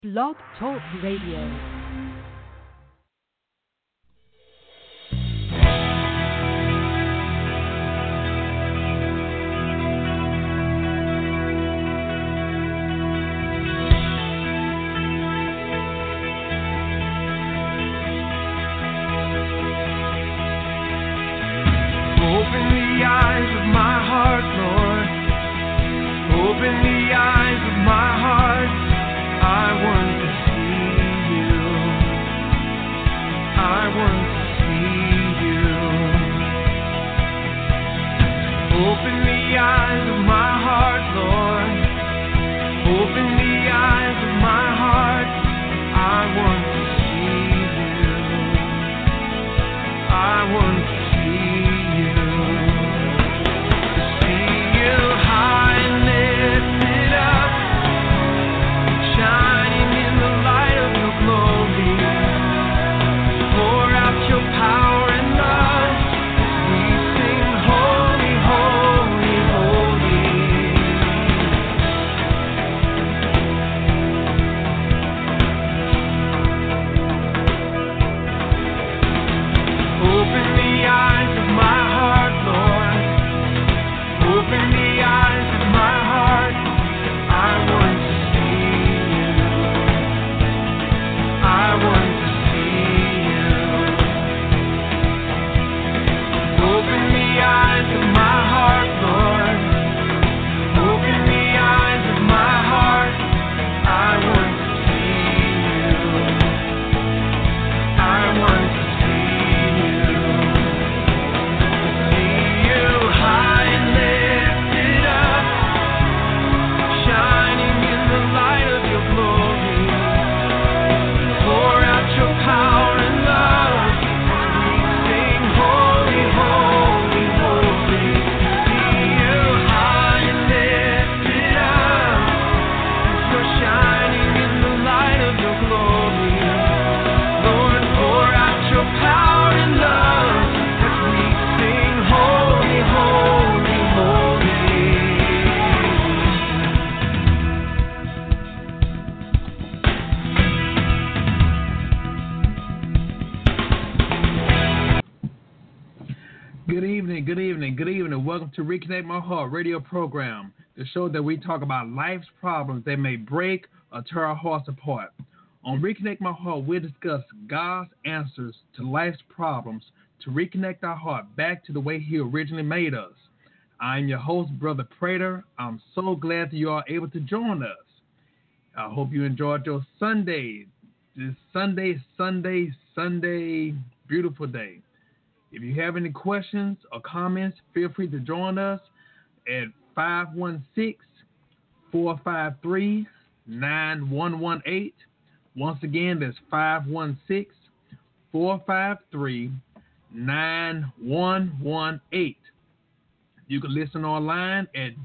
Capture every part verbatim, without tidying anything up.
Blog Talk Radio. To Reconnect My Heart radio program, the show that we talk about life's problems that may break or tear our hearts apart. On Reconnect My Heart, we discuss God's answers to life's problems to reconnect our heart back to the way He originally made us. I'm your host, Brother Prater. I'm so glad that you are able to join us. I hope you enjoyed your Sunday. This Sunday, Sunday, Sunday, beautiful day. If you have any questions or comments, feel free to join us at five one six, four five three, nine one one eight. Once again, that's five one six, four five three, nine one one eight. You can listen online at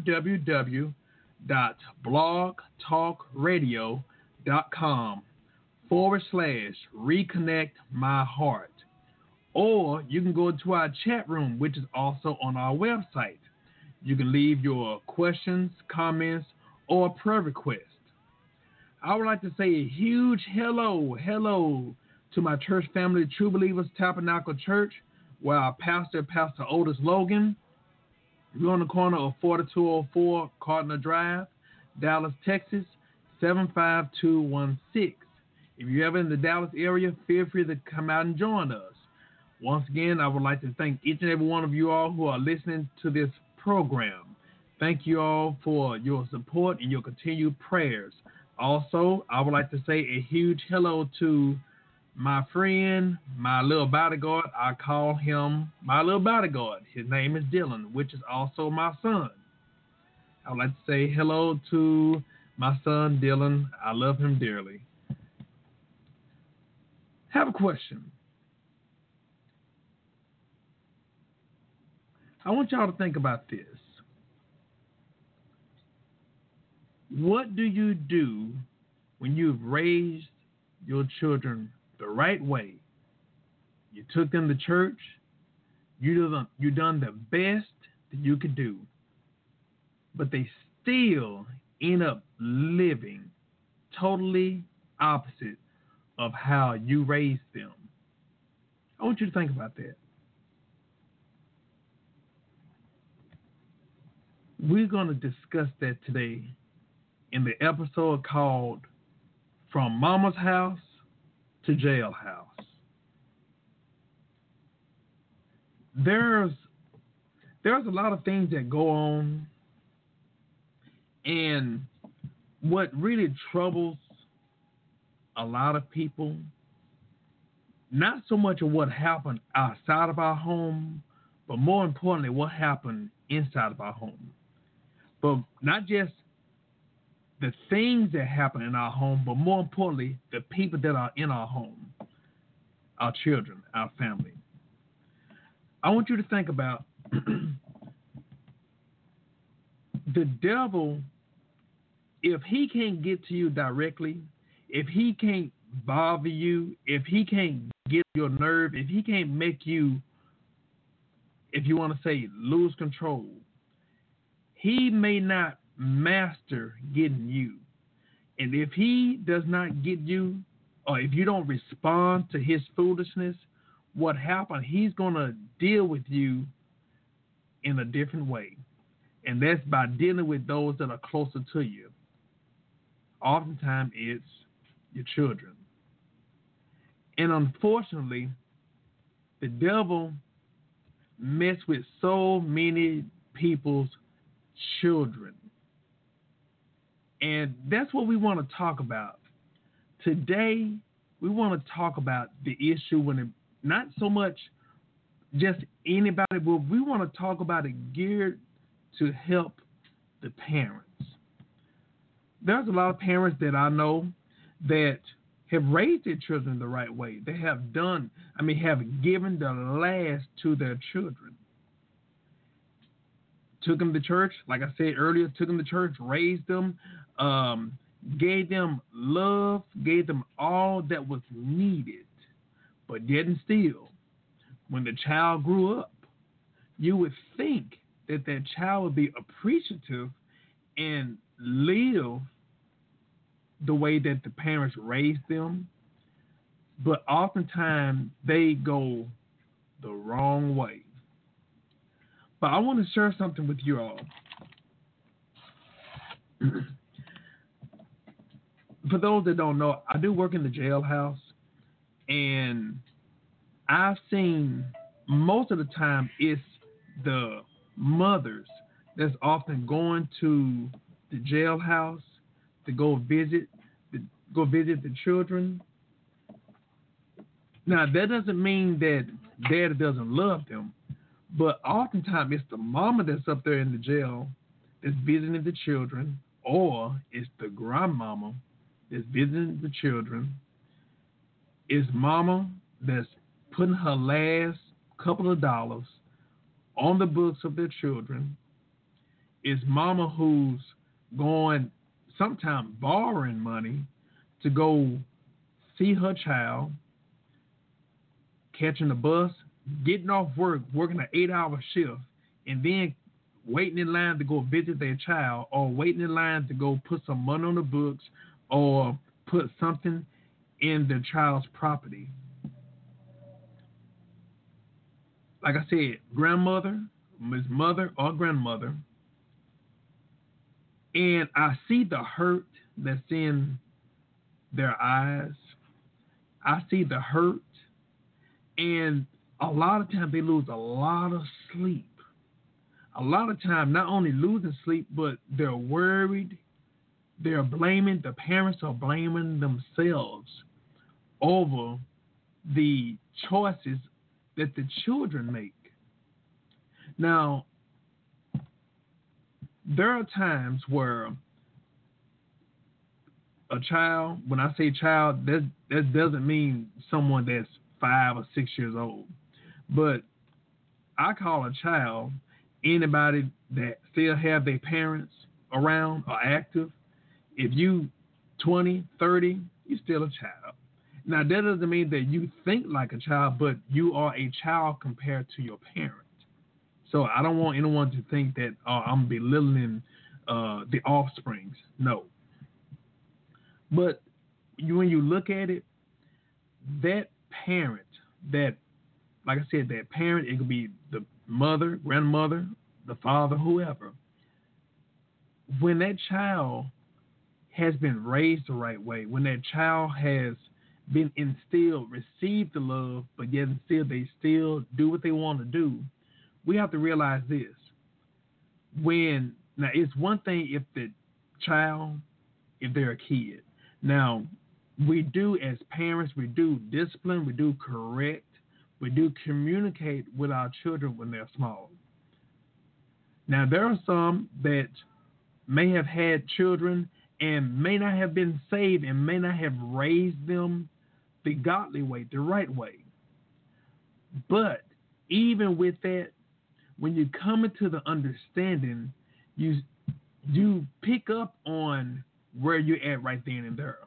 www.blogtalkradio.com forward slash reconnect my heart. Or you can go to our chat room, which is also on our website. You can leave your questions, comments, or prayer requests. I would like to say a huge hello, hello to my church family, True Believers Tabernacle Church, where our pastor, Pastor Otis Logan. We're on the corner of forty-two oh four Cardinal Drive, Dallas, Texas, seven five two one six. If you're ever in the Dallas area, feel free to come out and join us. Once again, I would like to thank each and every one of you all who are listening to this program. Thank you all for your support and your continued prayers. Also, I would like to say a huge hello to my friend, my little bodyguard. I call him my little bodyguard. His name is Dylan, which is also my son. I would like to say hello to my son, Dylan. I love him dearly. Have a question. I want y'all to think about this. What do you do when you've raised your children the right way? You took them to church. You done, you done the best that you could do. But they still end up living totally opposite of how you raised them. I want you to think about that. We're going to discuss that today in the episode called From Mama's House to Jailhouse. There's there's a lot of things that go on, and what really troubles a lot of people, not so much of what happened outside of our home, but more importantly, what happened inside of our home. But not just the things that happen in our home, but more importantly, the people that are in our home, our children, our family. I want you to think about the devil. If he can't get to you directly, if he can't bother you, if he can't get your nerve, if he can't make you, if you want to say, lose control, he may not master getting you. And if he does not get you, or if you don't respond to his foolishness, what happened, he's going to deal with you in a different way. And that's by dealing with those that are closer to you. Oftentimes, it's your children. And unfortunately, the devil messes with so many people's children. And that's what we want to talk about. Today, we want to talk about the issue when it, not so much just anybody, but we want to talk about it geared to help the parents. There's a lot of parents that I know that have raised their children the right way. They have done, I mean, have given the last to their children. Took them to church, like I said earlier, took them to church, raised them, um, gave them love, gave them all that was needed. But yet and still, when the child grew up, you would think that that child would be appreciative and live the way that the parents raised them. But oftentimes, they go the wrong way. But I want to share something with you all. For those that don't know, I do work in the jailhouse, and I've seen most of the time it's the mothers that's often going to the jailhouse to go visit, to go visit the children. Now, that doesn't mean that dad doesn't love them. But oftentimes it's the mama that's up there in the jail that's visiting the children, or it's the grandmama that's visiting the children. It's mama that's putting her last couple of dollars on the books of their children. It's mama who's going, sometimes borrowing money to go see her child, catching the bus, getting off work, working an eight-hour shift, and then waiting in line to go visit their child, or waiting in line to go put some money on the books, or put something in their child's property. Like I said, grandmother, his mother or grandmother, and I see the hurt that's in their eyes. I see the hurt, and a lot of times they lose a lot of sleep. A lot of times, not only losing sleep, but they're worried. They're blaming, the parents are blaming themselves over the choices that the children make. Now, there are times where a child, when I say child, that, that doesn't mean someone that's five or six years old. But I call a child anybody that still have their parents around or active. If you twenty, thirty, you're still a child. Now, that doesn't mean that you think like a child, but you are a child compared to your parent. So I don't want anyone to think that oh, I'm belittling uh, the offsprings. No. But you, when you look at it, that parent, that, like I said, that parent, it could be the mother, grandmother, the father, whoever. When that child has been raised the right way, when that child has been instilled, received the love, but yet still they still do what they want to do, we have to realize this. When now it's one thing if the child, if they're a kid. Now, we do as parents, we do discipline, we do correct, we do communicate with our children when they're small. Now, there are some that may have had children and may not have been saved and may not have raised them the godly way, the right way. But even with that, when you come into the understanding, you you pick up on where you're at right then and there.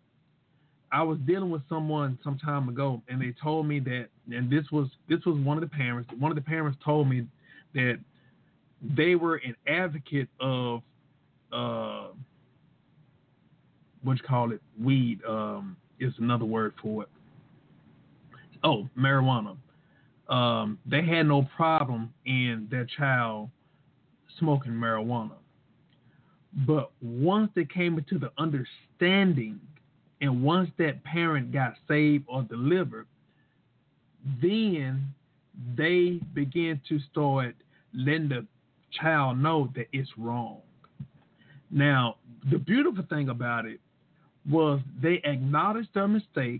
I was dealing with someone some time ago, and they told me that, and this was this was one of the parents. One of the parents told me that they were an advocate of uh, what you call it, weed. Um, is another word for it. Oh, marijuana. Um, they had no problem in their child smoking marijuana. But once they came into the understanding, and once that parent got saved or delivered, then they began to start letting the child know that it's wrong. Now, the beautiful thing about it was they acknowledged their mistake,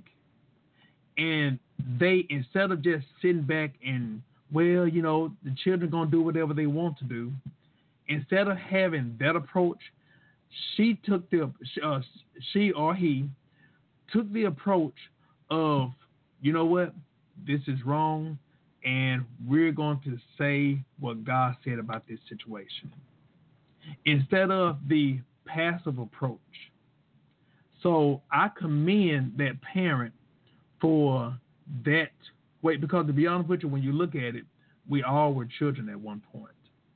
and they, instead of just sitting back and, well, you know, the children going to do whatever they want to do, instead of having that approach, she took the, uh, she or he took the approach of, you know what, this is wrong, and we're going to say what God said about this situation, instead of the passive approach. So I commend that parent for that way, because to be honest with you, when you look at it, we all were children at one point.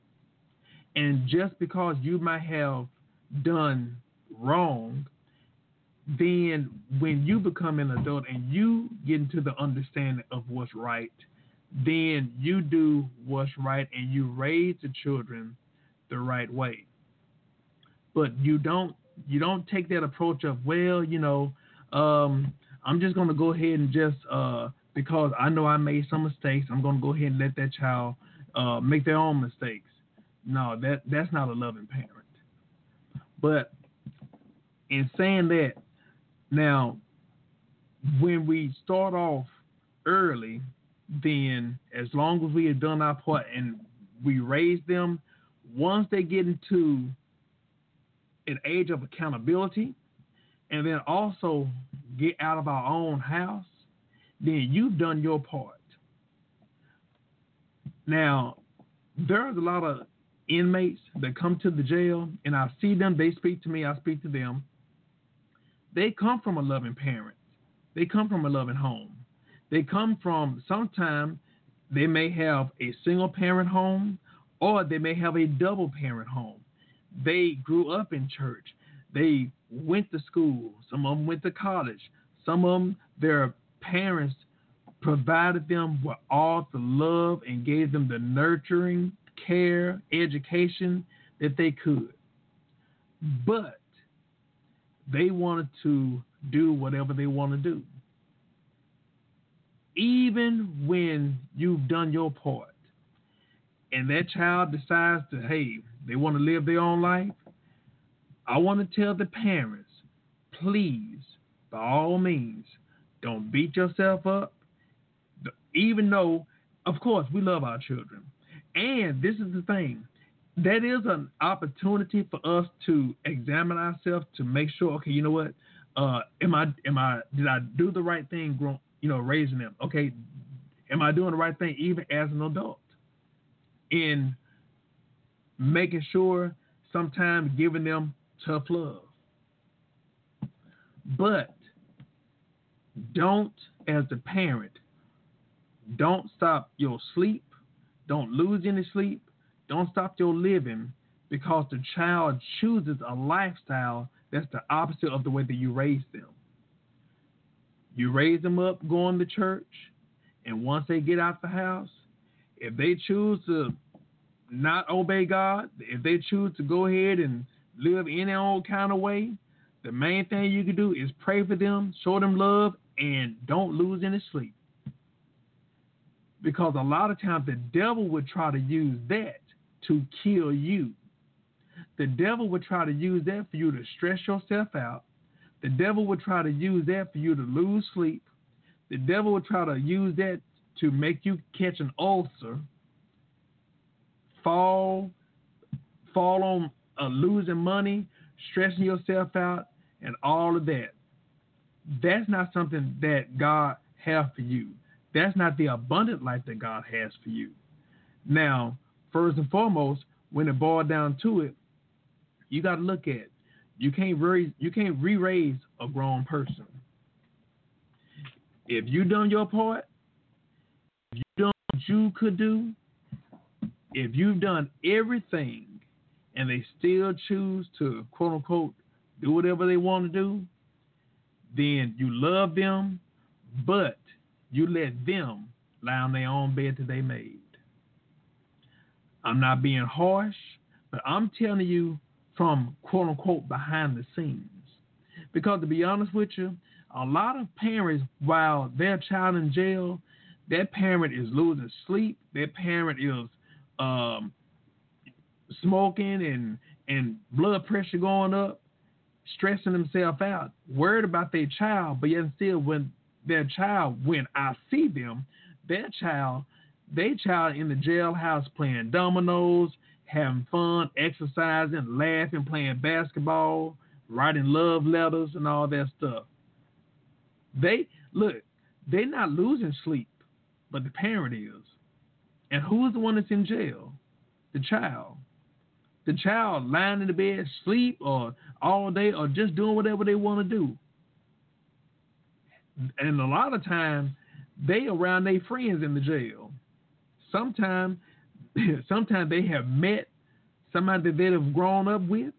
And just because you might have done wrong, then when you become an adult and you get into the understanding of what's right, then you do what's right and you raise the children the right way. But you don't you don't take that approach of, well, you know, um, I'm just going to go ahead and just uh, because I know I made some mistakes, I'm going to go ahead and let that child uh, make their own mistakes. No, that that's not a loving parent. But in saying that, now, when we start off early, then as long as we have done our part and we raise them, once they get into an age of accountability, and then also get out of our own house, then you've done your part. Now, there's a lot of inmates that come to the jail, and I see them, they speak to me, I speak to them. They come from a loving parent. They come from a loving home. They come from, sometimes they may have a single parent home, or they may have a double parent home. They grew up in church. They went to school. Some of them went to college. Some of them, their parents provided them with all the love and gave them the nurturing, care, education that they could. But they wanted to do whatever they want to do. Even when you've done your part and that child decides to, hey, they want to live their own life, I want to tell the parents, please, by all means, don't beat yourself up. Even though, of course, we love our children. And this is the thing. That is an opportunity for us to examine ourselves, to make sure, okay, you know what? Uh, am I, am I, did I do the right thing, you know, raising them? Okay, am I doing the right thing even as an adult? In making sure, sometimes giving them tough love. But don't, as the parent, don't stop your sleep. Don't lose any sleep. Don't stop your living because the child chooses a lifestyle That's the opposite of the way that you raise them. You raise them up going to church, and once they get out the house, if they choose to not obey God, if they choose to go ahead and live in their own kind of way, the main thing you can do is pray for them, show them love, and don't lose any sleep. Because a lot of times the devil would try to use that to kill you. The devil would try to use that for you to stress yourself out. The devil would try to use that for you to lose sleep. The devil would try to use that to make you catch an ulcer, fall, fall on uh, losing money, stressing yourself out, and all of that. That's not something that God has for you. That's not the abundant life that God has for you. Now, first and foremost, when it boils down to it, you got to look at it. You can't raise, you can't re-raise a grown person. If you done your part, if you done what you could do, if you've done everything and they still choose to, quote unquote, do whatever they want to do, then you love them, but you let them lie on their own bed that they made. I'm not being harsh, but I'm telling you from, quote unquote, behind the scenes. Because to be honest with you, a lot of parents, while their child in jail, that parent is losing sleep. That parent is um, smoking and, and blood pressure going up, stressing themselves out, worried about their child, but yet still when their child, when I see them, their child, their child in the jailhouse playing dominoes, having fun, exercising, laughing, playing basketball, writing love letters and all that stuff. They, look, they're not losing sleep, but the parent is. And who is the one that's in jail? The child. The child lying in the bed, sleep, or all day, or just doing whatever they want to do. And a lot of times, they around their friends in the jail. Sometimes, sometimes they have met somebody that they have grown up with.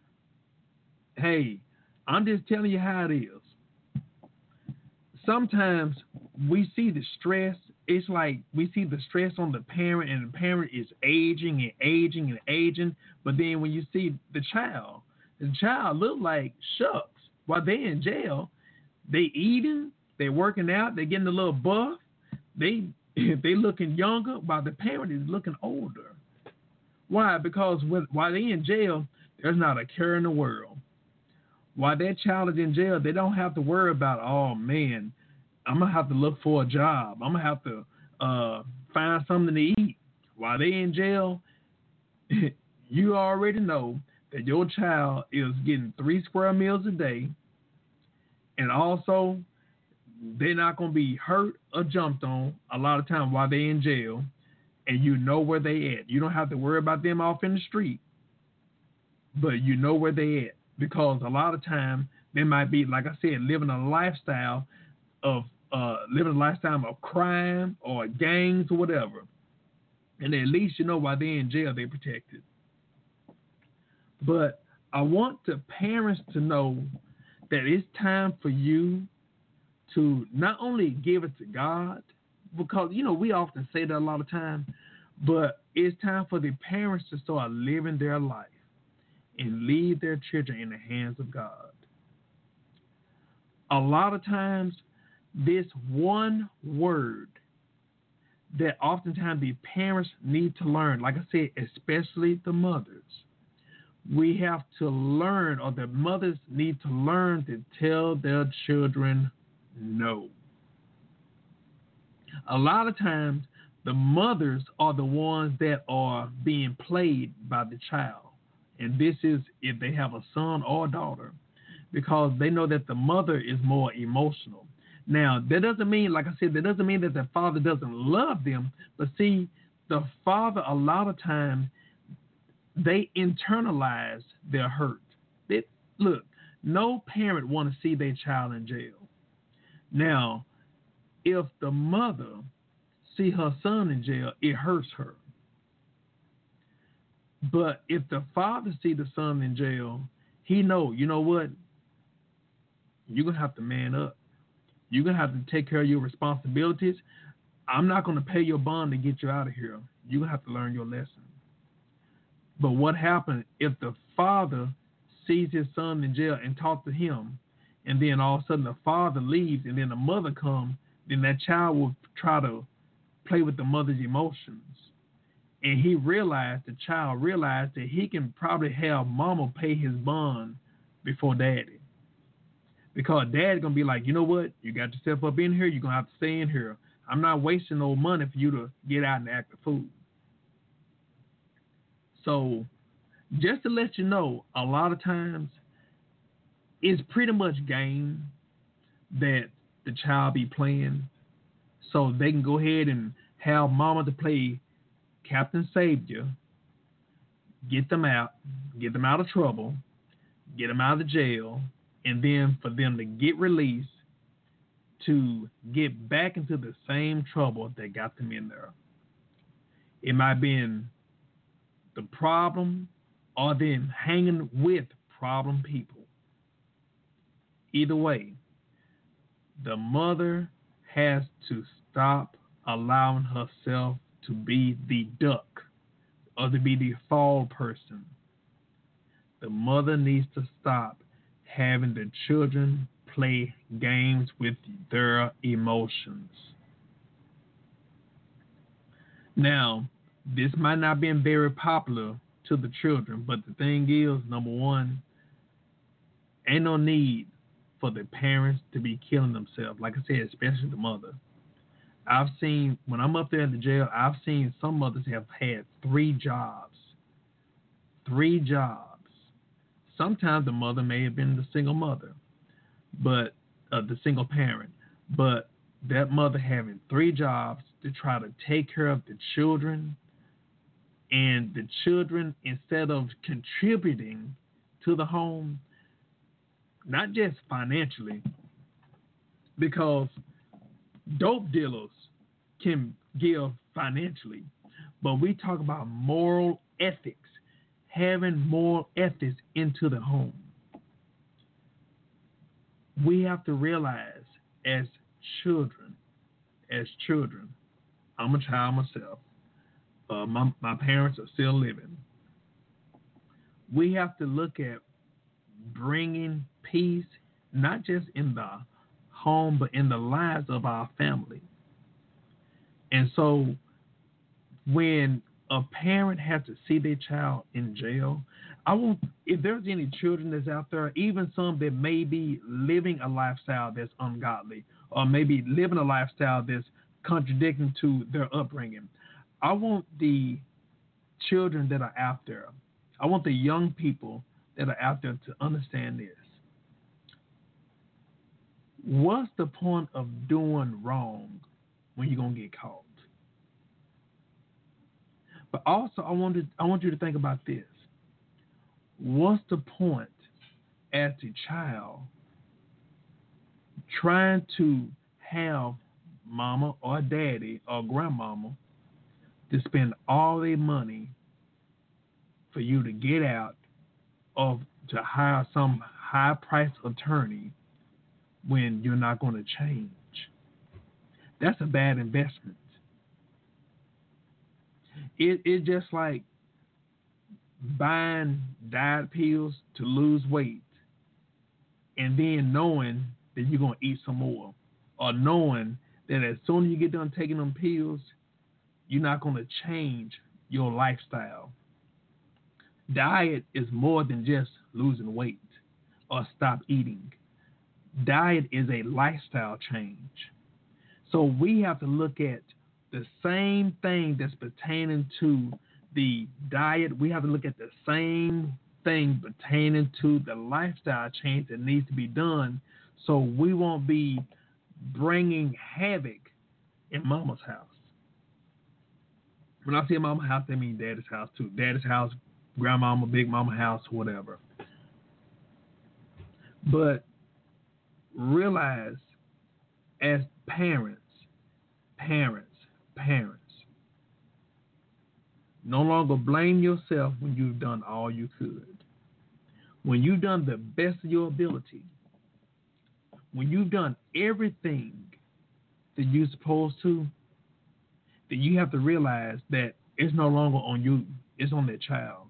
Hey, I'm just telling you how it is. Sometimes we see the stress. It's like we see the stress on the parent, and the parent is aging and aging and aging. But then when you see the child, the child look like shucks. While they in jail, they eating, they working out, they getting a little buff. They they looking younger, while the parent is looking older. Why? Because when, while they in jail, there's not a care in the world. While that child is in jail, they don't have to worry about, oh man, I'm gonna have to look for a job. I'm gonna have to uh, find something to eat. While they in jail, you already know that your child is getting three square meals a day, and also they're not gonna be hurt or jumped on a lot of time while they're in jail, and you know where they at. You don't have to worry about them off in the street, but you know where they at, because a lot of time they might be, like I said, living a lifestyle of uh, living a lifestyle of crime or gangs or whatever. And at least you know while they're in jail, they're protected. But I want the parents to know that it's time for you to not only give it to God, because, you know, we often say that a lot of times, but it's time for the parents to start living their life and leave their children in the hands of God. A lot of times, this one word that oftentimes the parents need to learn, like I said, especially the mothers, we have to learn, or the mothers need to learn to tell their children no. A lot of times, the mothers are the ones that are being played by the child. And this is if they have a son or a daughter, because they know that the mother is more emotional. Now, that doesn't mean, like I said, that doesn't mean that the father doesn't love them. But see, the father, a lot of times, they internalize their hurt. They, look, no parent want to see their child in jail. Now, if the mother see her son in jail, it hurts her. But if the father see the son in jail, He know, you know what? You're going to have to man up. You're going to have to take care of your responsibilities. I'm not going to pay your bond to get you out of here. You're going to have to learn your lesson. But what happened if the father sees his son in jail and talks to him, and then all of a sudden the father leaves and then the mother comes, then that child will try to play with the mother's emotions. And he realized, the child realized that he can probably have mama pay his bond before daddy. Because dad's going to be like, you know what? You got yourself up in here. You're going to have to stay in here. I'm not wasting no money for you to get out and act a fool. So just to let you know, a lot of times it's pretty much game that the child be playing so they can go ahead and have mama to play Captain Savior, get them out, get them out of trouble, get them out of the jail, and then for them to get released to get back into the same trouble that got them in there. It might be in the problem or them hanging with problem people. Either way, the mother has to stop allowing herself to be the duck or to be the fall person. The mother needs to stop having the children play games with their emotions. Now, this might not be very popular to the children, but the thing is, number one, ain't no need for the parents to be killing themselves. Like I said, especially the mother. I've seen, when I'm up there in the jail, I've seen some mothers have had three jobs. Three jobs. Sometimes the mother may have been the single mother, but uh, the single parent. But that mother having three jobs to try to take care of the children, and the children, instead of contributing to the home, not just financially, because dope dealers can give financially, but we talk about moral ethics, having moral ethics into the home. We have to realize as children, as children, I'm a child myself. Uh, my, my parents are still living. We have to look at bringing peace, not just in the home, but in the lives of our family. And so when a parent has to see their child in jail, I want, if there's any children that's out there, even some that may be living a lifestyle that's ungodly, or maybe living a lifestyle that's contradicting to their upbringing, I want the children that are out there, I want the young people that are out there to understand this. What's the point of doing wrong when you're going to get caught? But also, I want, to, I want you to think about this. What's the point as a child trying to have mama or daddy or grandmama to spend all their money for you to get out or to hire some high-priced attorney when you're not going to change? That's a bad investment. It, it's just like buying diet pills to lose weight and then knowing that you're going to eat some more, or knowing that as soon as you get done taking them pills, you're not going to change your lifestyle. Diet is more than just losing weight or stop eating. Diet is a lifestyle change. So we have to look at the same thing that's pertaining to the diet. We have to look at the same thing pertaining to the lifestyle change that needs to be done, so we won't be bringing havoc in mama's house. When I say mama's house, I mean daddy's house too. Daddy's house, grandmama, big mama house, whatever. But realize, as parents, parents, parents, no longer blame yourself when you've done all you could. when you've done the best of your ability, when you've done everything that you're supposed to, then you have to realize that it's no longer on you, it's on that child.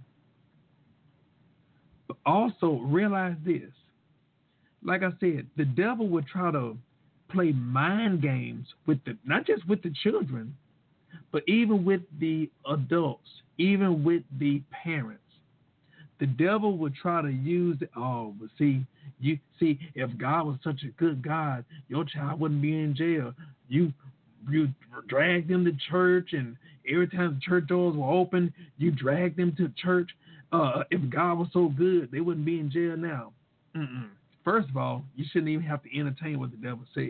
But also realize this. Like I said, the devil would try to play mind games with the, not just with the children, but even with the adults, even with the parents. The devil would try to use it. Oh, but see, you see, if God was such a good God, your child wouldn't be in jail. You you drag them to church, and every time the church doors were open, you drag them to church. Uh, if God was so good, they wouldn't be in jail now. Mm-mm. First of all, you shouldn't even have to entertain what the devil says.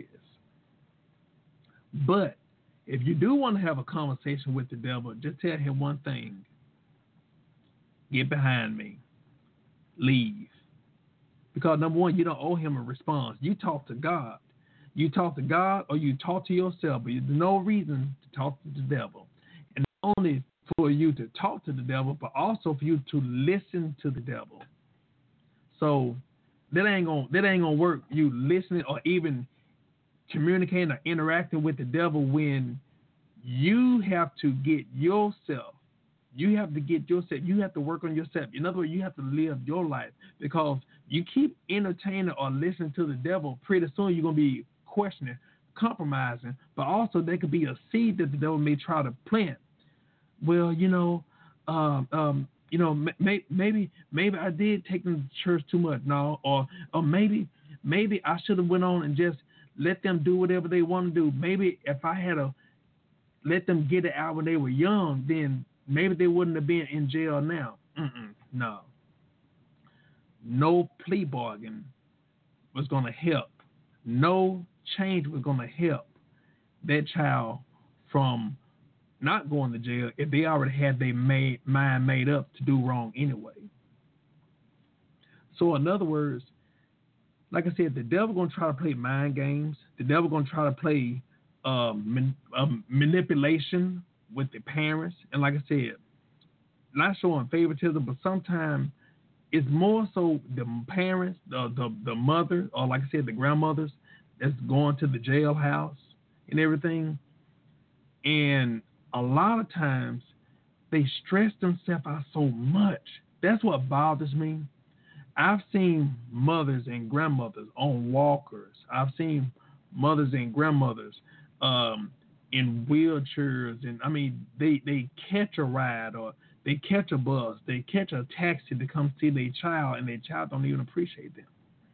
But if you do want to have a conversation with the devil, just tell him one thing. Get behind me. Leave. Because number one, you don't owe him a response. You talk to God. You talk to God or you talk to yourself, but there's no reason to talk to the devil. And not only for you to talk to the devil, but also for you to listen to the devil. So that ain't gonna that ain't gonna work. You listening or even communicating or interacting with the devil when you have to get yourself. You have to get yourself. You have to work on yourself. In other words, you have to live your life, because you keep entertaining or listening to the devil. Pretty soon you're gonna be questioning, compromising, but also there could be a seed that the devil may try to plant. Well, you know, um, um, you know, may, maybe maybe I did take them to church too much, no, or or maybe maybe I should have went on and just let them do whatever they want to do. Maybe if I had a let them get it out when they were young, then maybe they wouldn't have been in jail now. Mm-mm, no. No plea bargain was going to help. No change was going to help that child from not going to jail if they already had their made, mind made up to do wrong anyway. So in other words, like I said, the devil going to try to play mind games. The devil going to try to play um, man, um, manipulation with the parents. And like I said, not showing favoritism, but sometimes it's more so the parents, the, the the mother, or like I said, the grandmothers that's going to the jailhouse and everything. And a lot of times they stress themselves out so much. That's what bothers me. I've seen mothers and grandmothers on walkers. I've seen mothers and grandmothers um, in wheelchairs. And I mean, they, they catch a ride or they catch a bus. They catch a taxi to come see their child, and their child don't even appreciate them.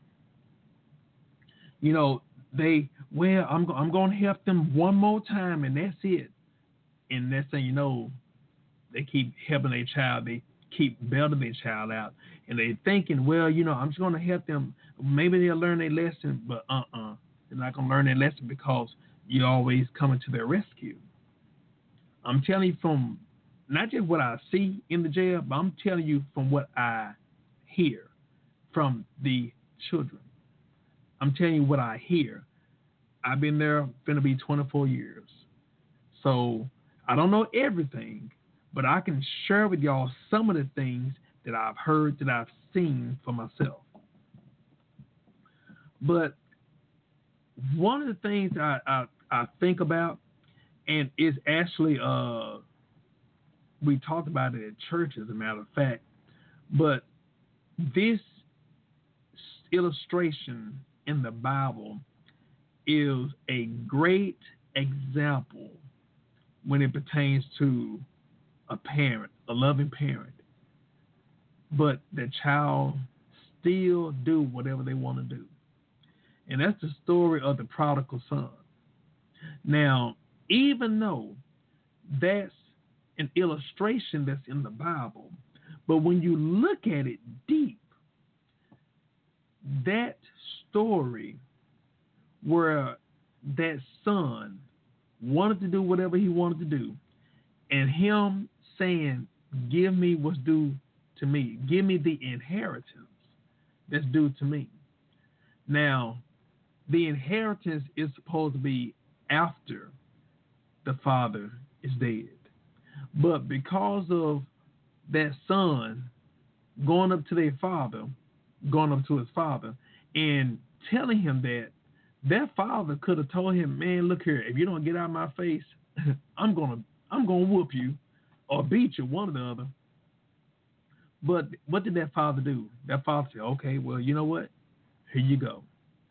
You know, they, well, I'm, I'm going to help them one more time, and that's it. And next thing you know, they keep helping their child. They keep bailing their child out. And they're thinking, well, you know, I'm just going to help them. Maybe they'll learn their lesson, but uh-uh. They're not going to learn their lesson because you're always coming to their rescue. I'm telling you from not just what I see in the jail, but I'm telling you from what I hear from the children. I'm telling you what I hear. I've been there, going to be twenty-four years. So I don't know everything, but I can share with y'all some of the things that I've heard, that I've seen for myself. But one of the things I, I, I think about, and it's actually, uh, we talked about it at church, as a matter of fact, but this illustration in the Bible is a great example when it pertains to a parent, a loving parent, but the child still do whatever they want to do. And that's the story of the prodigal son. Now, even though that's an illustration that's in the Bible, but when you look at it deep, that story where that son wanted to do whatever he wanted to do, and him saying, give me what's due to me. Give me the inheritance that's due to me. Now, the inheritance is supposed to be after the father is dead. But because of that son going up to their father going up to his father and telling him that that father could have told him, man, look here, if you don't get out of my face, I'm gonna I'm gonna whoop you or beat you, one or the other. But what did that father do? That father said, okay, well, you know what? Here you go.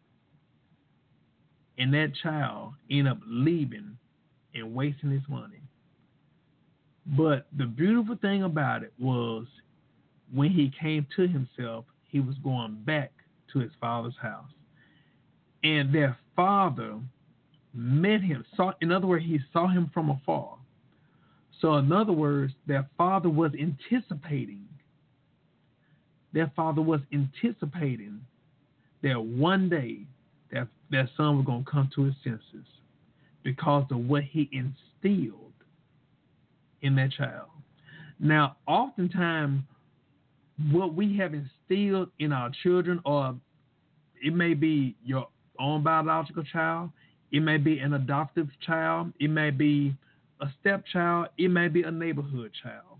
And that child ended up leaving and wasting his money. But the beautiful thing about it was when he came to himself, he was going back to his father's house. And their father met him. Saw, in other words, he saw him from afar. So in other words, their father was anticipating. Their father was anticipating that one day that that son was going to come to his senses because of what he instilled in that child. Now, oftentimes, what we have instilled in our children, or it may be your own biological child, it may be an adoptive child, it may be a stepchild, it may be a neighborhood child.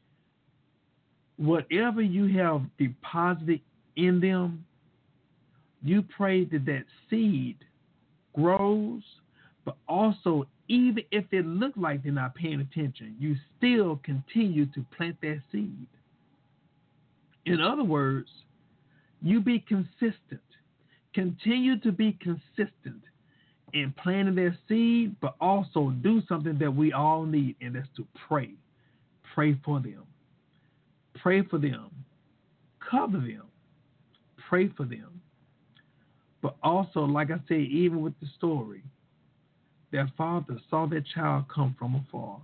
Whatever you have deposited in them, you pray that that seed grows, but also, even if it looks like they're not paying attention, you still continue to plant that seed. In other words, you be consistent. Continue to be consistent in planting their seed, but also do something that we all need, and that's to pray. Pray for them. Pray for them. Cover them. Pray for them. But also, like I said, even with the story, their father saw their child come from afar.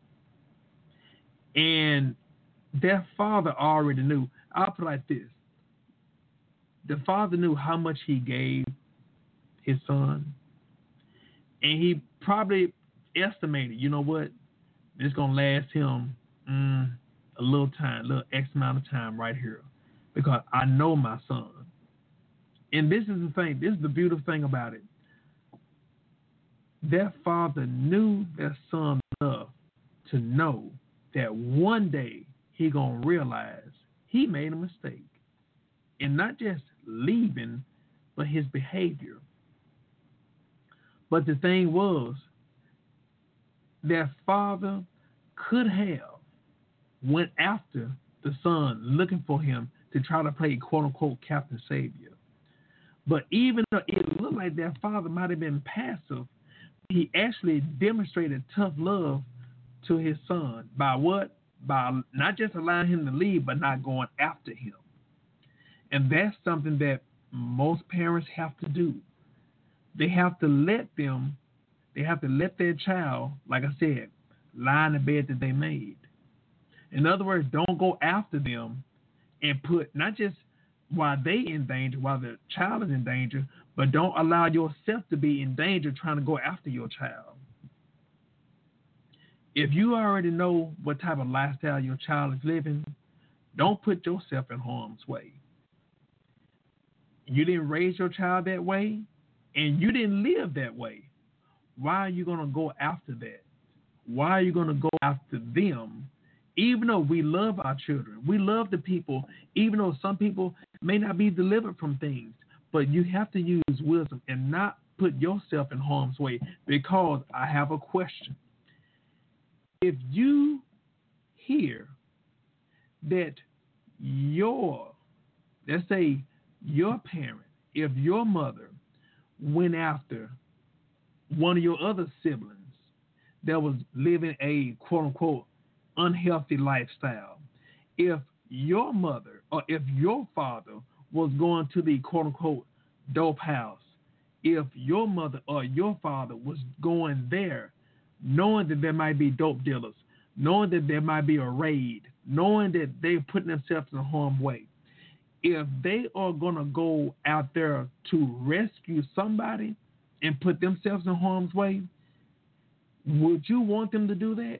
And their father already knew. I'll put it like this. The father knew how much he gave his son. And he probably estimated, you know what, this is going to last him mm, a little time, a little X amount of time right here. Because I know my son. And this is the thing, this is the beautiful thing about it. Their father knew their son enough to know that one day he going to realize he made a mistake. And not just leaving, but his behavior. But the thing was, their father could have went after the son looking for him to try to play quote-unquote Captain Savior. But even though it looked like their father might have been passive, he actually demonstrated tough love to his son. By what? By not just allowing him to leave, but not going after him. And that's something that most parents have to do. They have to let them, they have to let their child, like I said, lie in the bed that they made. In other words, don't go after them and put, not just while they in danger, while the child is in danger, but don't allow yourself to be in danger trying to go after your child. If you already know what type of lifestyle your child is living, don't put yourself in harm's way. You didn't raise your child that way, and you didn't live that way. Why are you going to go after that? Why are you going to go after them? Even though we love our children, we love the people, even though some people may not be delivered from things, but you have to use wisdom and not put yourself in harm's way. Because I have a question. If you hear that your, let's say your parent, if your mother went after one of your other siblings that was living a quote-unquote unhealthy lifestyle, if your mother or if your father was going to the quote-unquote dope house, if your mother or your father was going there knowing that there might be dope dealers, knowing that there might be a raid, knowing that they're putting themselves in harm's way, if they are going to go out there to rescue somebody and put themselves in harm's way, would you want them to do that?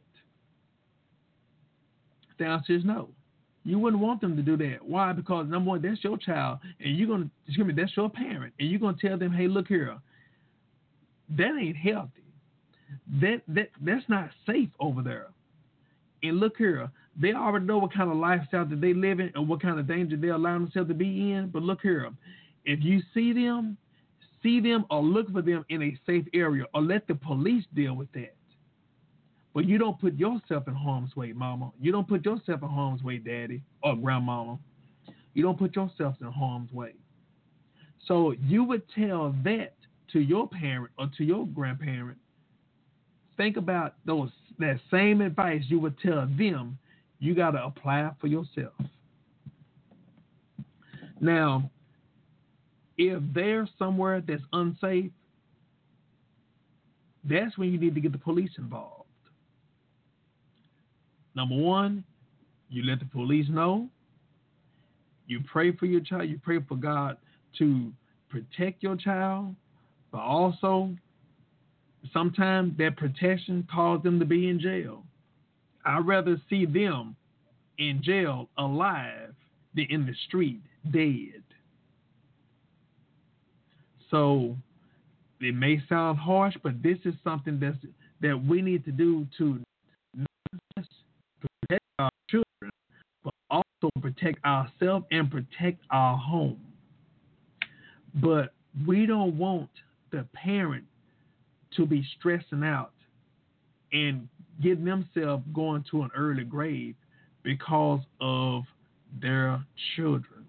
The answer is no. You wouldn't want them to do that. Why? Because number one, that's your child, and you're going to, excuse me, that's your parent, and you're going to tell them, hey, look here, that ain't healthy. That that that's not safe over there. And look here, They already know what kind of lifestyle that they live in and what kind of danger they allow themselves to be in. But look here, if you see them, see them or look for them in a safe area or let the police deal with that. But you don't put yourself in harm's way, mama. You don't put yourself in harm's way, daddy or grandmama. You don't put yourself in harm's way. So you would tell that to your parent or to your grandparent. Think about those that same advice you would tell them. You got to apply for yourself. Now, if they're somewhere that's unsafe, that's when you need to get the police involved. Number one, you let the police know. You pray for your child. You pray for God to protect your child, but also sometimes that protection caused them to be in jail. I'd rather see them in jail alive than in the street dead. So it may sound harsh, but this is something that's that we need to do to not just protect our children, but also protect ourselves and protect our home. But we don't want the parent to be stressing out and getting themselves going to an early grave because of their children.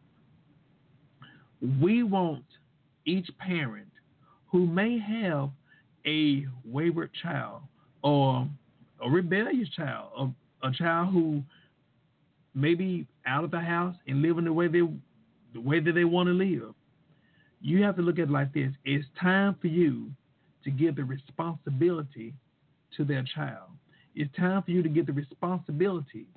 We want each parent who may have a wayward child or a rebellious child, a, a child who may be out of the house and living the way they the way that they want to live. You have to look at it like this. It's time for you to give the responsibility to their child. It's time for you to give the responsibility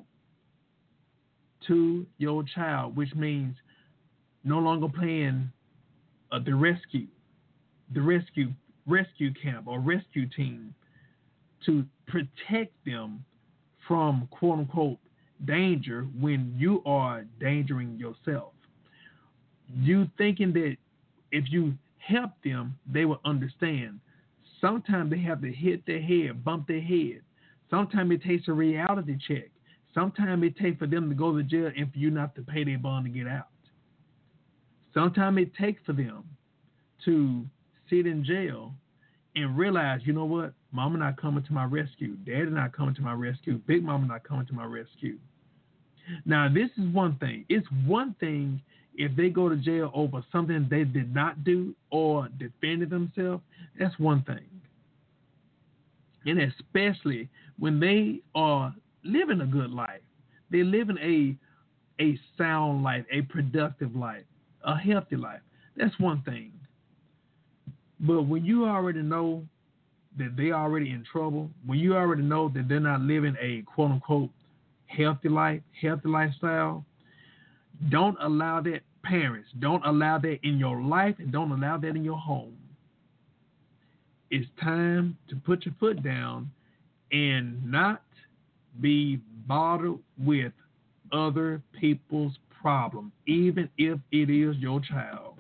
to your child, which means no longer playing uh, the rescue, the rescue rescue camp or rescue team to protect them from quote unquote danger when you are endangering yourself. You thinking that if you help them, they will understand. Sometimes they have to hit their head, bump their head. Sometimes it takes a reality check. Sometimes it takes for them to go to jail and for you not to pay their bond to get out. Sometimes it takes for them to sit in jail and realize, you know what, mama not coming to my rescue. Daddy not coming to my rescue. Big mama not coming to my rescue. Now, this is one thing. It's one thing if they go to jail over something they did not do or defended themselves. That's one thing. And especially when they are living a good life. They're living a, a sound life, a productive life, a healthy life. That's one thing. But when you already know that they're already in trouble, when you already know that they're not living a quote-unquote healthy life, healthy lifestyle, don't allow that, parents, don't allow that in your life and don't allow that in your home. It's time to put your foot down and not be bothered with other people's problems, even if it is your child.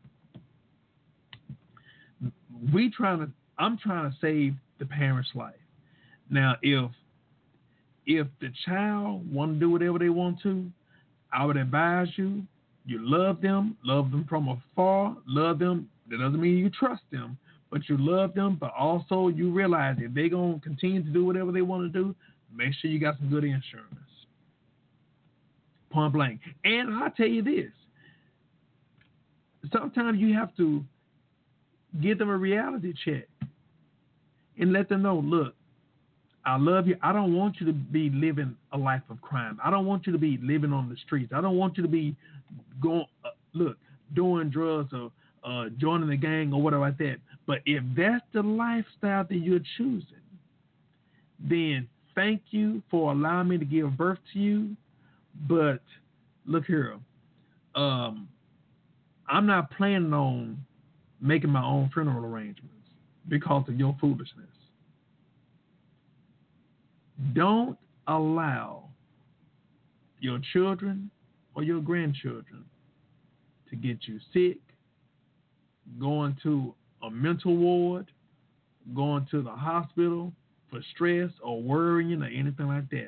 We trying to, I'm trying to save the parent's life. Now, if if the child want to do whatever they want to, I would advise you, you love them, love them from afar, love them. That doesn't mean you trust them, but you love them, but also you realize if they're going to continue to do whatever they want to do, make sure you got some good insurance. Point blank. And I'll tell you this. Sometimes you have to give them a reality check and let them know, look, I love you. I don't want you to be living a life of crime. I don't want you to be living on the streets. I don't want you to be going, uh, look, doing drugs or uh, joining the gang or whatever like that. But if that's the lifestyle that you're choosing, then thank you for allowing me to give birth to you. But look here, um, I'm not planning on making my own funeral arrangements because of your foolishness. Don't allow your children or your grandchildren to get you sick, going to a mental ward, going to the hospital for stress or worrying or anything like that.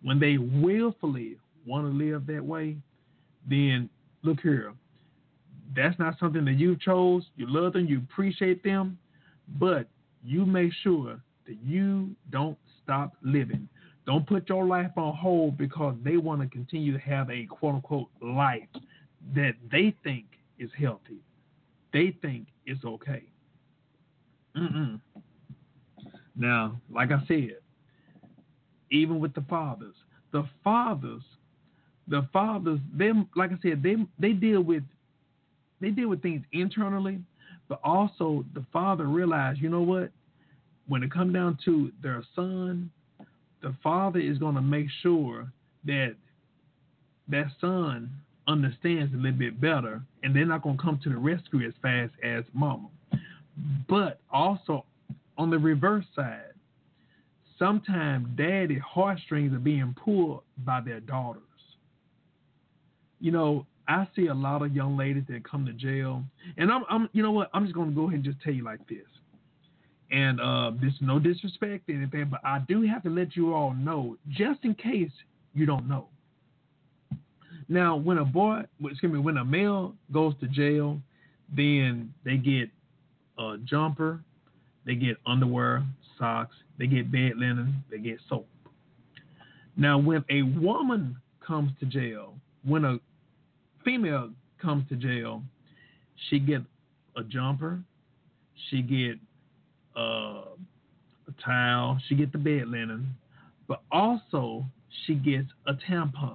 when they willfully want to live that way, then look here. That's not something that you chose. You love them, you appreciate them, but you make sure that you don't stop living. Don't put your life on hold because they want to continue to have a quote unquote life that they think is healthy. They think it's okay. Mm-mm. Now, like I said, even with the fathers, the fathers, the fathers, them, like I said, they they deal with they deal with things internally, but also the father realized, you know what? When it comes down to their son, the father is going to make sure that that son understands a little bit better, and they're not going to come to the rescue as fast as mama. But also, on the reverse side, sometimes daddy heartstrings are being pulled by their daughters. You know, I see a lot of young ladies that come to jail, and I'm, I'm you know what? I'm just going to go ahead and just tell you like this. And uh, this is no disrespect or anything, but I do have to let you all know, just in case you don't know. Now, when a boy, excuse me, when a male goes to jail, then they get a jumper, they get underwear, socks, they get bed linen, they get soap. Now, when a woman comes to jail, when a female comes to jail, she get a jumper, she get uh, a towel, she get the bed linen, but also she gets a tampon.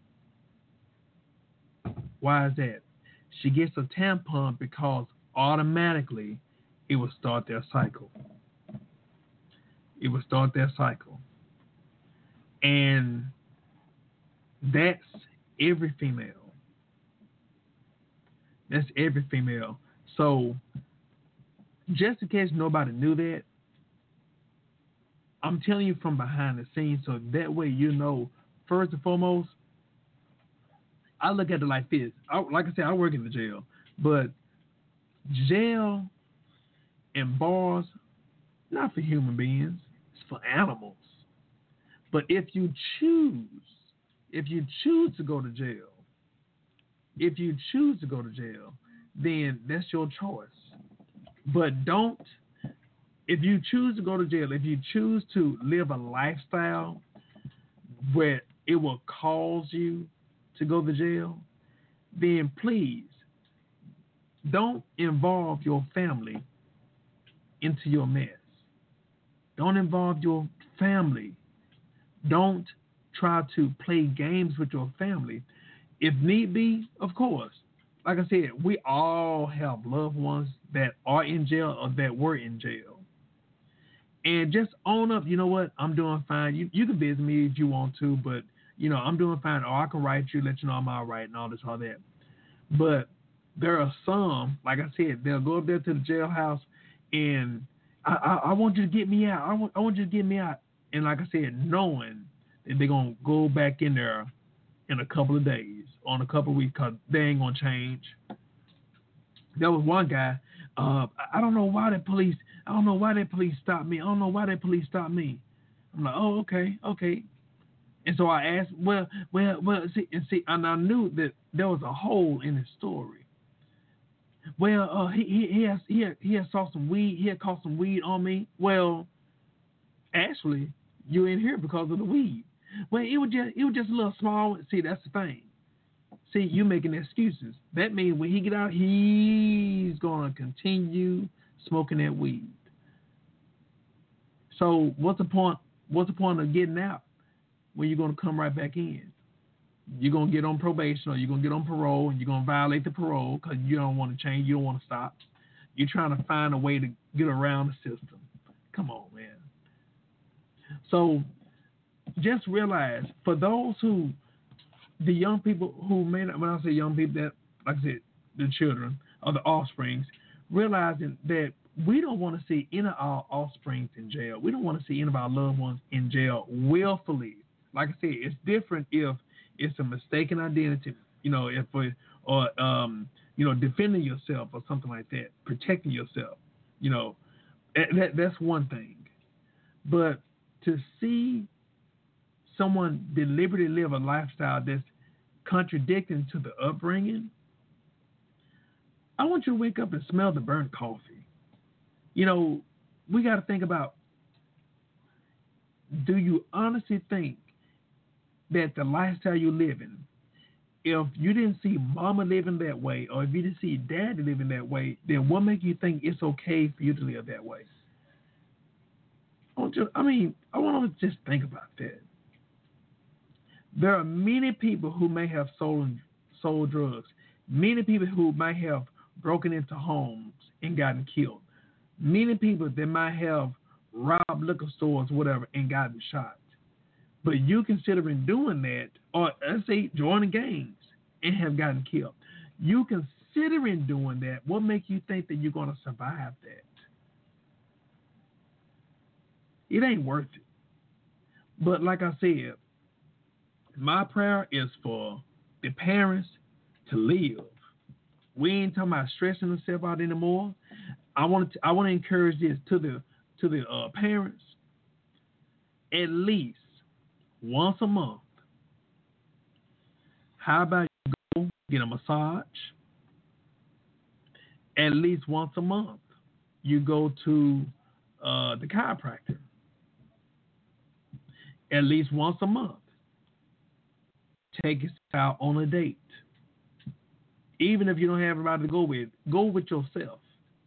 Why is that? She gets a tampon because automatically it will start their cycle. It will start their cycle. And that's every female. That's every female. So, just in case nobody knew that, I'm telling you from behind the scenes, so that way you know, first and foremost, I look at it like this. I, like I said, I work in the jail, but jail and bars, not for human beings, it's for animals. But if you choose, if you choose to go to jail, if you choose to go to jail, then that's your choice. But don't, if you choose to go to jail, if you choose to live a lifestyle where it will cause you to go to jail, then please don't involve your family into your mess. Don't involve your family. Don't try to play games with your family. If need be, of course. Like I said, we all have loved ones that are in jail or that were in jail. And just own up, you know what, I'm doing fine. You you can visit me if you want to, but, you know, I'm doing fine. Or I can write you, let you know I'm all right and all this, all that. But there are some, like I said, they'll go up there to the jailhouse and I, I, I want you to get me out. I want, I want you to get me out. And like I said, knowing that they're going to go back in there in a couple of days, on a couple of weeks, because they ain't going to change. There was one guy, uh, I don't know why the police, I don't know why that police stopped me. I don't know why that police stopped me. I'm like, oh, okay, okay. And so I asked, well, well, well, see, and see, and I knew that there was a hole in his story. Well, uh, he he he has he had, he had saw some weed. He had caught some weed on me. Well, actually, you in here because of the weed. Well, it was just it was just a little small. See, that's the thing. See, you making excuses. That means when he get out, he's gonna continue smoking that weed. So what's the point? What's the point of getting out when you're gonna come right back in? You're going to get on probation or you're going to get on parole and you're going to violate the parole because you don't want to change. You don't want to stop. You're trying to find a way to get around the system. Come on, man. So just realize for those who, the young people who may not, when I say young people, that, like I said, the children or the offsprings, realizing that we don't want to see any of our offsprings in jail. We don't want to see any of our loved ones in jail willfully. Like I said, it's different if it's a mistaken identity, you know, if or um, you know, defending yourself or something like that, protecting yourself, you know, that, that's one thing. But to see someone deliberately live a lifestyle that's contradicting to the upbringing, I want you to wake up and smell the burnt coffee. You know, we got to think about, do you honestly think that the lifestyle you're living, if you didn't see mama living that way, or if you didn't see daddy living that way, then what makes you think it's okay for you to live that way? I, want you, I mean, I want to just think about that. There are many people who may have sold, sold drugs, many people who might have broken into homes and gotten killed, many people that might have robbed liquor stores, whatever, and gotten shot. But you considering doing that, or let's say joining gangs and have gotten killed, you considering doing that, what makes you think that you're going to survive that? It ain't worth it. But like I said, my prayer is for the parents to live. We ain't talking about stressing themselves out anymore. I want to I want to encourage this to the to the uh, parents. At least once a month, how about you go get a massage? At least once a month, you go to uh, the chiropractor. At least once a month, take yourself out on a date. Even if you don't have everybody to go with, go with yourself.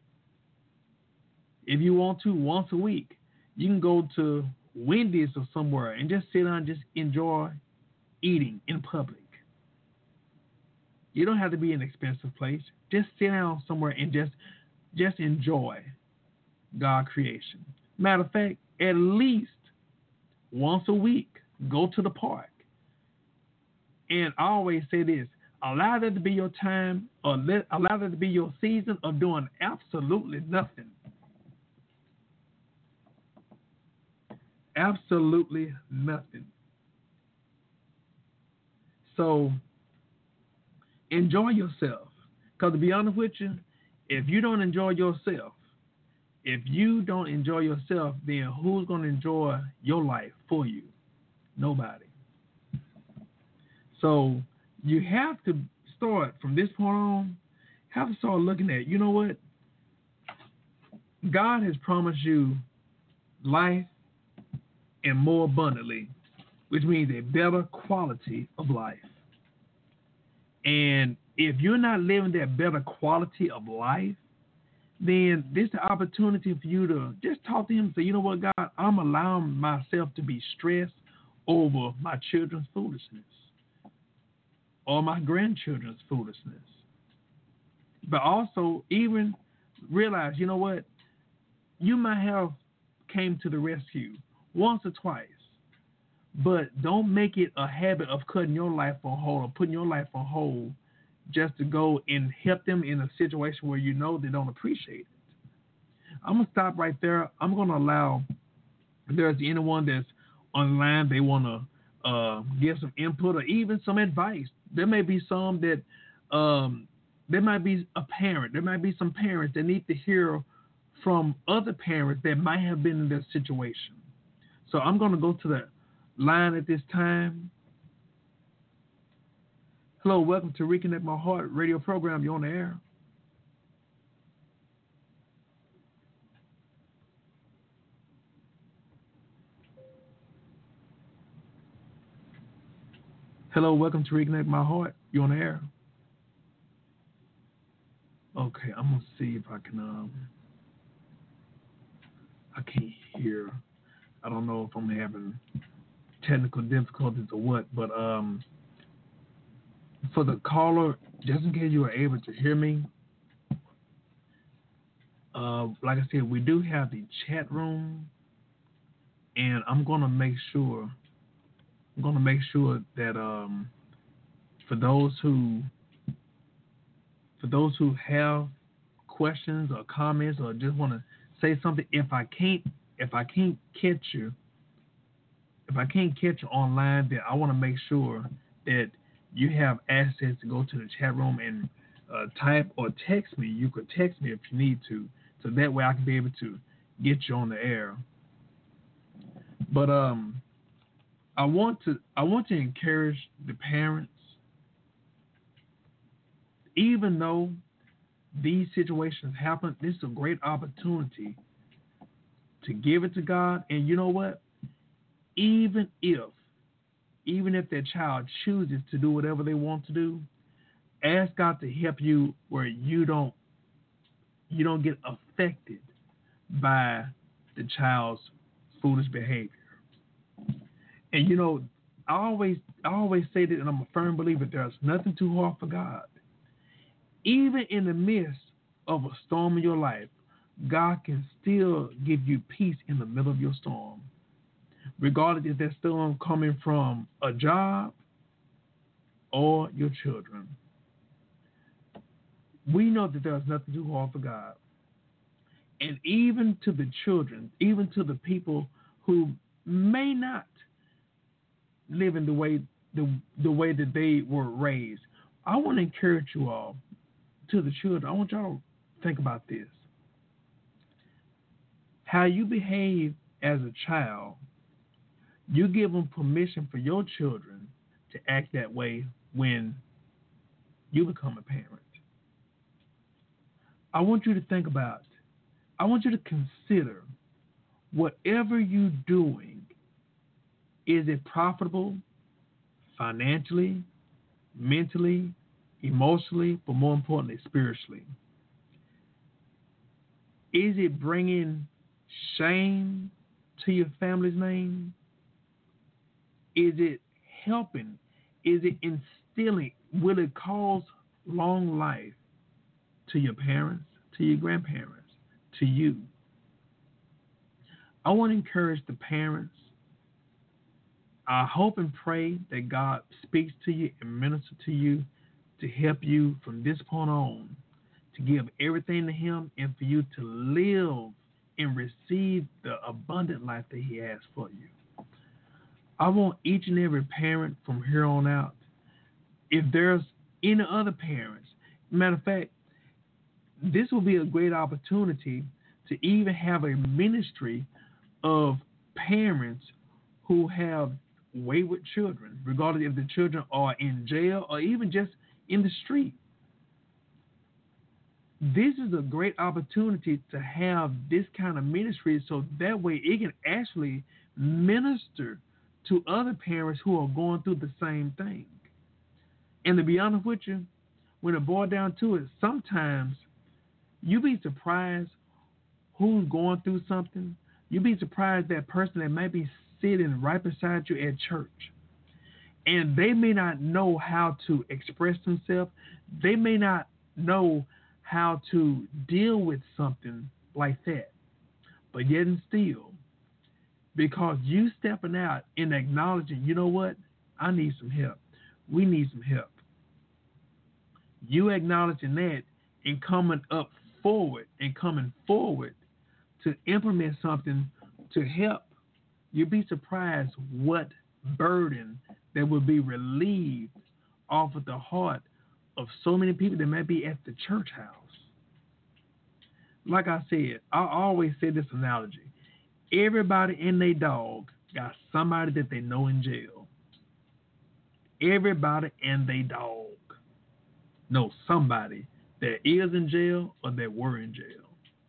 If you want to, once a week, you can go to Wendy's or somewhere and just sit down and just enjoy eating in public. You don't have to be in an expensive place. Just sit down somewhere and just just enjoy God's creation. Matter of fact, at least once a week, go to the park. And I always say this, allow that to be your time, or let, allow that to be your season of doing absolutely nothing. Absolutely nothing. So enjoy yourself. Because to be honest with you, if you don't enjoy yourself, if you don't enjoy yourself, then who's going to enjoy your life for you? Nobody. So you have to start from this point on, have to start looking at, you know what? God has promised you life and more abundantly, which means a better quality of life. And if you're not living that better quality of life, then this is the opportunity for you to just talk to him and say, you know what, God, I'm allowing myself to be stressed over my children's foolishness or my grandchildren's foolishness. But also even realize, you know what, you might have came to the rescue once or twice, but don't make it a habit of cutting your life on hold or putting your life on hold just to go and help them in a situation where you know they don't appreciate it. I'm going to stop right there. I'm going to allow, if there's anyone that's online, they want to uh, give some input or even some advice. There may be some that, um, there might be a parent, there might be some parents that need to hear from other parents that might have been in this situation. So I'm going to go to the line at this time. Hello, welcome to Reconnect My Heart radio program. You're on the air. Hello, welcome to Reconnect My Heart. You're on the air. Okay, I'm going to see if I can, um, I can't hear. I don't know if I'm having technical difficulties or what, but um, for the caller, just in case you were able to hear me, uh, like I said, we do have the chat room, and I'm gonna make sure, I'm gonna make sure that um, for those who, for those who have questions or comments or just want to say something, if I can't, if I can't catch you, if I can't catch you online, then I want to make sure that you have access to go to the chat room and uh, type or text me. You could text me if you need to, so that way I can be able to get you on the air. But um, I want to I want to encourage the parents, even though these situations happen, this is a great opportunity to give it to God. And you know what? Even if, even if that child chooses to do whatever they want to do, ask God to help you where you don't you don't get affected by the child's foolish behavior. And you know, I always I always say that, and I'm a firm believer, there's nothing too hard for God. Even in the midst of a storm in your life, God can still give you peace in the middle of your storm, regardless if that storm coming from a job or your children. We know that there's nothing too hard for God. And even to the children, even to the people who may not live in the way the, the way that they were raised, I want to encourage you all, to the children, I want y'all to think about this. How you behave as a child, you give them permission for your children to act that way when you become a parent. I want you to think about, I want you to consider whatever you're doing, is it profitable financially, mentally, emotionally, but more importantly, spiritually? Is it bringing shame to your family's name? Is it helping? Is it instilling? Will it cause long life to your parents, to your grandparents, to you? I want to encourage the parents. I hope and pray that God speaks to you and ministers to you to help you from this point on to give everything to Him and for you to live and receive the abundant life that He has for you. I want each and every parent from here on out, if there's any other parents, matter of fact, this will be a great opportunity to even have a ministry of parents who have wayward children, regardless if the children are in jail or even just in the street. This is a great opportunity to have this kind of ministry, so that way it can actually minister to other parents who are going through the same thing. And to be honest with you, when it boils down to it, sometimes you be surprised who's going through something. You be surprised that person that might be sitting right beside you at church, and they may not know how to express themselves. They may not know how to deal with something like that. But yet and still, because you stepping out and acknowledging, you know what, I need some help. We need some help. You acknowledging that and coming up forward and coming forward to implement something to help, you'd be surprised what burden that will be relieved off of the heart of so many people that might be at the church house. Like I said, I always say this analogy. Everybody and their dog got somebody that they know in jail. Everybody and their dog know somebody that is in jail or that were in jail.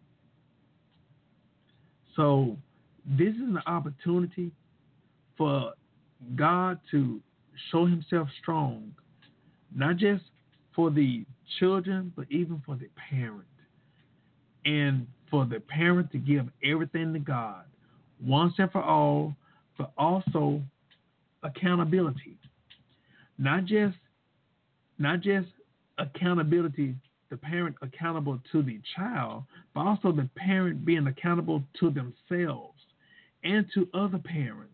So this is an opportunity for God to show Himself strong, not just for the children, but even for the parent. And for the parent to give everything to God once and for all, but also accountability. Not just not just accountability, the parent accountable to the child, but also the parent being accountable to themselves and to other parents.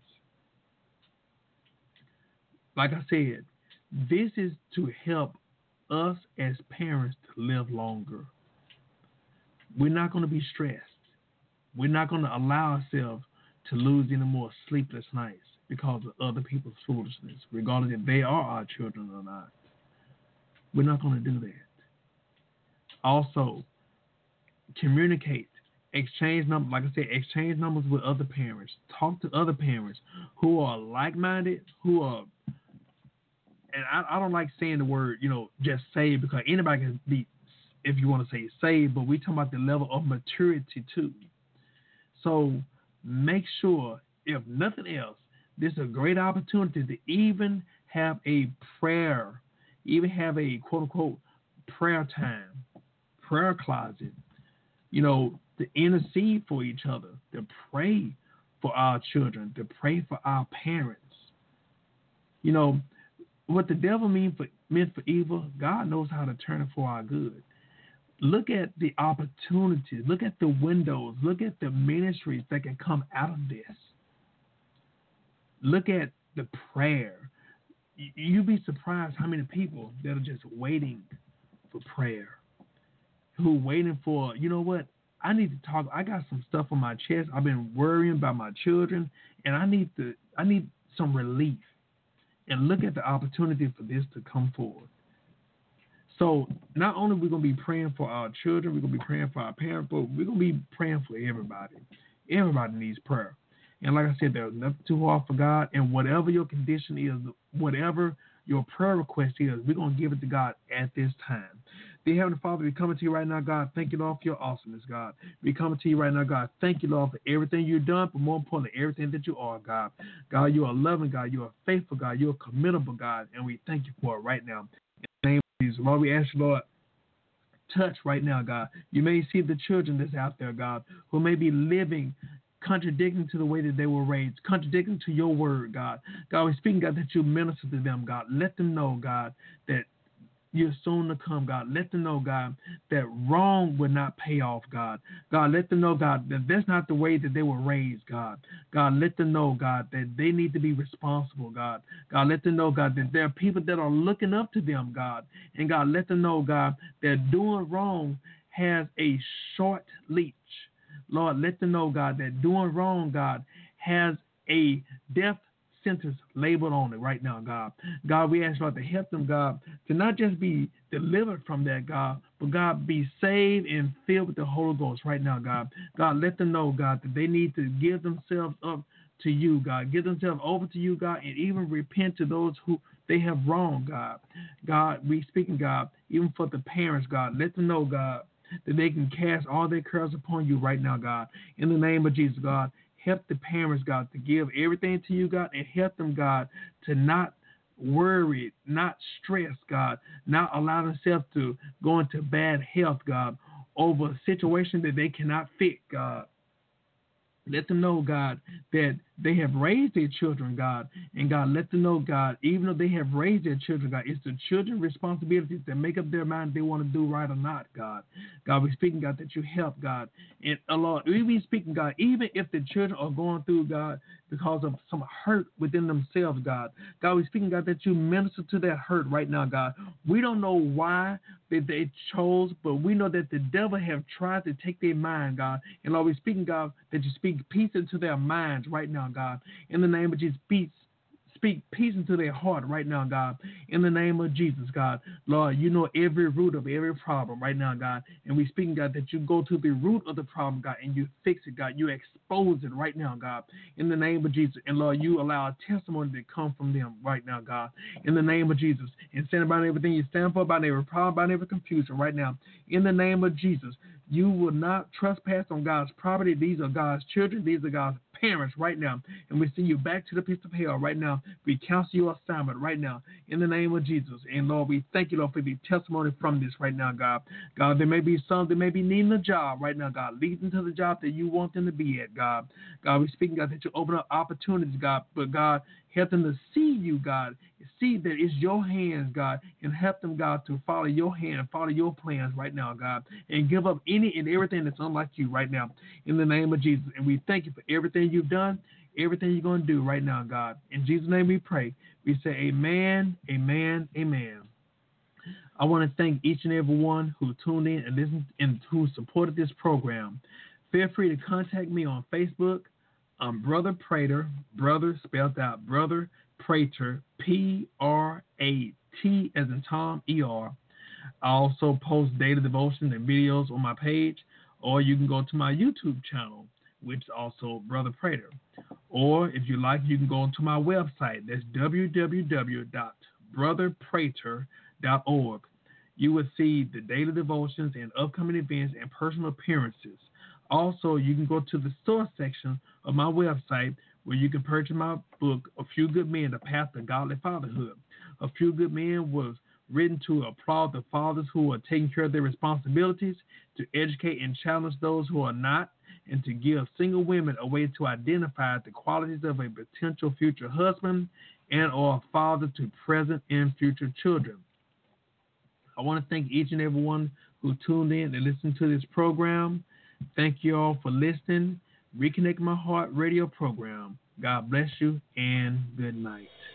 Like I said, this is to help us as parents to live longer. We're not going to be stressed. We're not going to allow ourselves to lose any more sleepless nights because of other people's foolishness, regardless if they are our children or not. We're not going to do that. Also, communicate exchange numbers, like I said, exchange numbers with other parents. Talk to other parents who are like-minded, who are, and I, I don't like saying the word, you know, just saved, because anybody can be, if you want to say saved, but we talking about the level of maturity too. So make sure, if nothing else, this is a great opportunity to even have a prayer, even have a quote-unquote prayer time, prayer closet, you know, to intercede for each other, to pray for our children, to pray for our parents. You know, what the devil mean for, meant for evil, God knows how to turn it for our good. Look at the opportunities. Look at the windows. Look at the ministries that can come out of this. Look at the prayer. You'd be surprised how many people that are just waiting for prayer, who waiting for, you know what, I need to talk. I got some stuff on my chest. I've been worrying about my children, and I need to. I need some relief. And look at the opportunity for this to come forward. So not only are we going to be praying for our children, we're going to be praying for our parents, but we're going to be praying for everybody. Everybody needs prayer. And like I said, there's nothing too hard for God. And whatever your condition is, whatever your prayer request is, we're going to give it to God at this time. Dear Heavenly Father, we coming to you right now, God. Thank you, Lord, for your awesomeness, God. We coming to you right now, God. Thank you, Lord, for everything you've done, but more importantly, everything that you are, God. God, you are loving, God. You are faithful, God. You are committable, God, and we thank you for it right now. In the name of Jesus, Lord, we ask you, Lord, touch right now, God. You may see the children that's out there, God, who may be living contradicting to the way that they were raised, contradicting to your word, God. God, we're speaking, God, that you minister to them, God. Let them know, God, that you're soon to come, God. Let them know, God, that wrong will not pay off, God. God, let them know, God, that that's not the way that they were raised, God. God, let them know, God, that they need to be responsible, God. God, let them know, God, that there are people that are looking up to them, God. And God, let them know, God, that doing wrong has a short leash. Lord, let them know, God, that doing wrong, God, has a death sentence labeled on it right now, God. God, we ask, Lord, to help them, God, to not just be delivered from that, God, but, God, be saved and filled with the Holy Ghost right now, God. God, let them know, God, that they need to give themselves up to you, God. Give themselves over to you, God, and even repent to those who they have wronged, God. God, we speaking, God, even for the parents, God. Let them know, God, that they can cast all their cares upon you right now, God. In the name of Jesus, God, help the parents, God, to give everything to you, God, and help them, God, to not worry, not stress, God, not allow themselves to go into bad health, God, over a situation that they cannot fix, God. Let them know, God, that they have raised their children, God. And, God, let them know, God, even though they have raised their children, God, it's the children's responsibility to make up their mind if they want to do right or not, God. God, we're speaking, God, that you help, God. And, uh, Lord, we be speaking, God, even if the children are going through, God, because of some hurt within themselves, God. God, we're speaking, God, that you minister to that hurt right now, God. We don't know why that they chose, but we know that the devil have tried to take their mind, God. And, Lord, we're speaking, God, that you speak peace into their minds right now, God. In the name of Jesus, peace. Speak peace into their heart right now, God. In the name of Jesus, God. Lord, you know every root of every problem right now, God. And we speaking, God, that you go to the root of the problem, God, and you fix it, God. You expose it right now, God. In the name of Jesus. And Lord, you allow a testimony to come from them right now, God. In the name of Jesus. And stand about everything you stand for, about every problem, about every confusion right now. In the name of Jesus. You will not trespass on God's property. These are God's children. These are God's parents right now. And we send you back to the pits of hell right now. We cancel your assignment right now in the name of Jesus. And Lord, we thank you, Lord, for the testimony from this right now, God. God, there may be some that may be needing a job right now, God. Lead them to the job that you want them to be at, God. God, we speaking, God, that you open up opportunities, God. But God, help them to see you, God. See that it's your hands, God, and help them, God, to follow your hand and follow your plans right now, God, and give up any and everything that's unlike you right now in the name of Jesus. And we thank you for everything you've done, everything you're going to do right now, God. In Jesus' name we pray. We say amen, amen, amen. I want to thank each and every one who tuned in and listened and who supported this program. Feel free to contact me on Facebook. I'm Brother Prater, brother spelled out Brother Prater, P R A T as in Tom, E R. I also post daily devotions and videos on my page or you can go to my YouTube channel, which is also Brother Prater. Or if you like, you can go to my website. That's w w w dot brother prater dot org. You will see the daily devotions and upcoming events and personal appearances. Also, you can go to the store section of my website where you can purchase my book, A Few Good Men, The Path to Godly Fatherhood. A Few Good Men was written to applaud the fathers who are taking care of their responsibilities, to educate and challenge those who are not, and to give single women a way to identify the qualities of a potential future husband and or father to present and future children. I want to thank each and every one who tuned in and listened to this program. Thank you all for listening. Reconnect My Heart radio program. God bless you and good night.